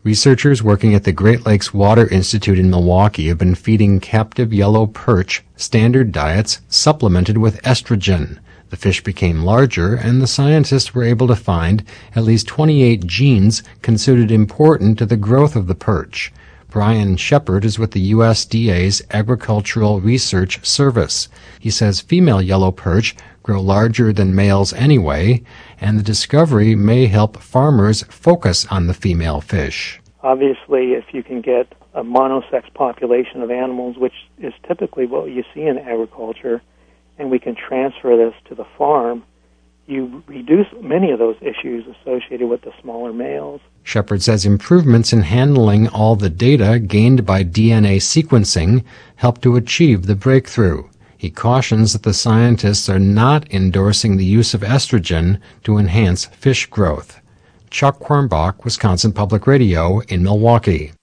Researchers working at the Great Lakes Water Institute in Milwaukee have been feeding captive yellow perch standard diets supplemented with estrogen. The fish became larger, and the scientists were able to find at least 28 genes considered important to the growth of the perch. Brian Shepard is with the USDA's Agricultural Research Service. He says female yellow perch grow larger than males anyway, and the discovery may help farmers focus on the female fish. Obviously, if you can get a monosex population of animals, which is typically what you see in agriculture, and we can transfer this to the farm, you reduce many of those issues associated with the smaller males. Shepard says improvements in handling all the data gained by DNA sequencing helped to achieve the breakthrough. He cautions that the scientists are not endorsing the use of estrogen to enhance fish growth. Chuck Quirmbach, Wisconsin Public Radio in Milwaukee.